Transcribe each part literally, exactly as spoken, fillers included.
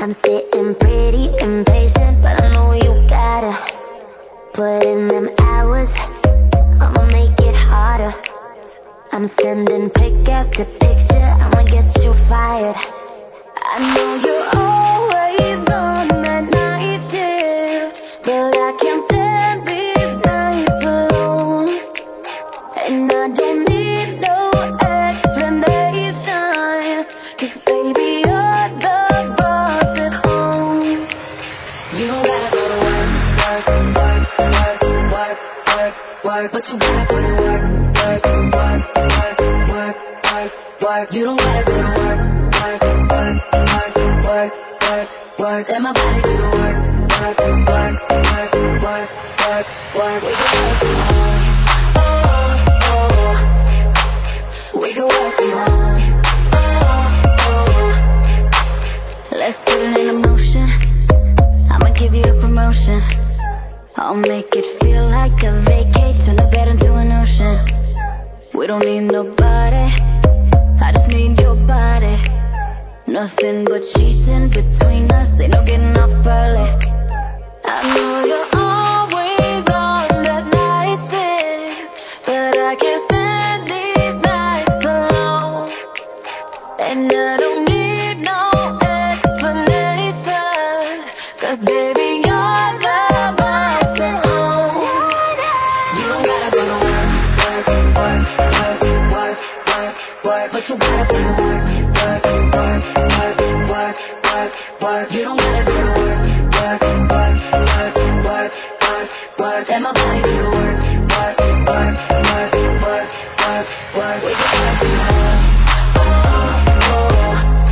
I'm sitting pretty impatient, but I know you gotta put in them hours. I'ma make it harder. I'm sending pick after picture, I'ma get you fired. I know you're always on that night shift, but I can't stand these nights alone. And I don't need no explanation, 'cause baby you're the boss at home. You don't gotta go to work, work, work, work, work, work, work, but you gotta put in work, work, work, work, work, work, work. You don't gotta go to work, work, work, work, work, work, work. Let my body do the work, work, work, work, work, work, work. We can work from home, oh, oh. We can work from home, oh, oh. Let's put it in motion. I'ma give you a promotion. I'll make it feel like a vacate, turn the bed into an ocean. We don't need nobody, I just need your body. Nothing but sheets in between us, ain't no getting off early. I know you're always on that night shift, but I can't stand these nights alone. And I don't need no explanation, 'cause baby you're the boss at home. You don't gotta go to work, work, work, work, work, work, work, but you gotta put in work, work, work, work, work, work, work. You don't gotta go to work, work, work, work, work, work, work. Let my body do the work, work, work, work, work, work, work. We can work from home, oh, oh.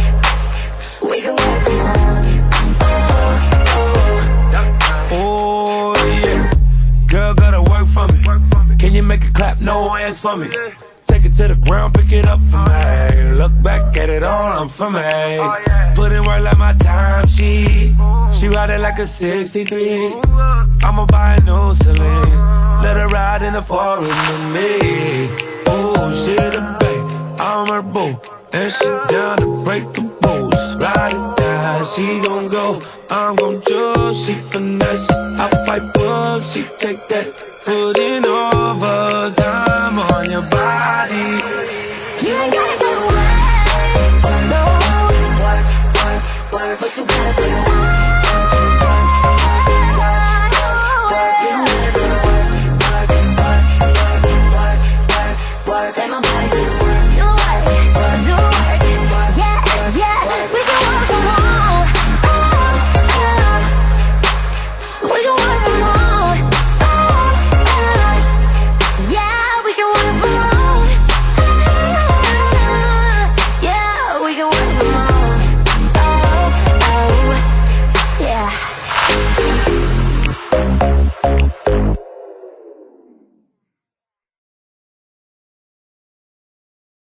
We can work from home, oh, oh. Oh yeah, girl gotta work for me. Can you make it clap, no hands for me? Take it to the ground, pick it up for me. Look back at it all, I'm for me. Put in work like my time sheet. She ride it like a sixty-three. I'ma buy a new Celine. Let her ride in the forest with me. Oh, she the babe, I'm her boo, and she down to break the rules. Ride it down, she gon' go, I'm gon' choose. She finesse, I fight bugs, she take that. Putting overtime on your body. You ain't gotta go to work, no. Work, work, work, but you gotta put in work, work, work, work, work. You don't gotta go to work, work, work, work, work, work, work. Let my body do